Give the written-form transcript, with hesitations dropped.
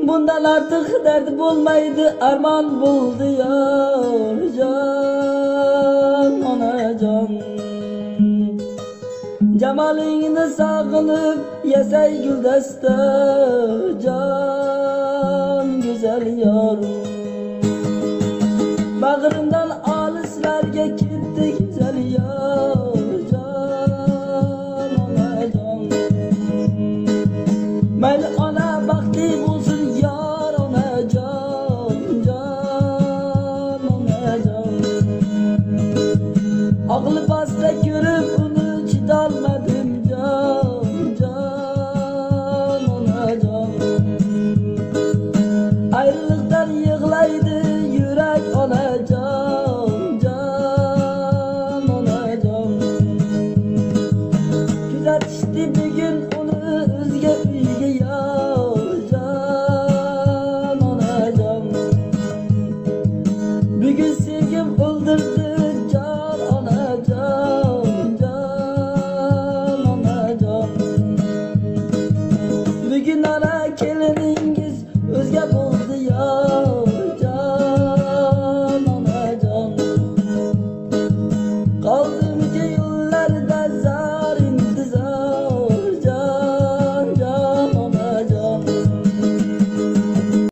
Bundan artık derdi olmaydı, arman buldu yar can, onacan. Cemalini sağınıp yesey güldeste can, güzel yar. Bağrımdan alislerge gitti güzel yar can, onacan. Mayli ona bakti bulsun yar, onacan, can, onacan. Ağlı basta görüp onu çidalmadım can, can, onacan. Ayrılıktan yığlaydı yürek, onacan, can, onacan. Güzetişti bir gün onu özge uyga yar can, onacan. Bugün sevgim öldürdü can, onacan, can, onacan. Bugün ana kelini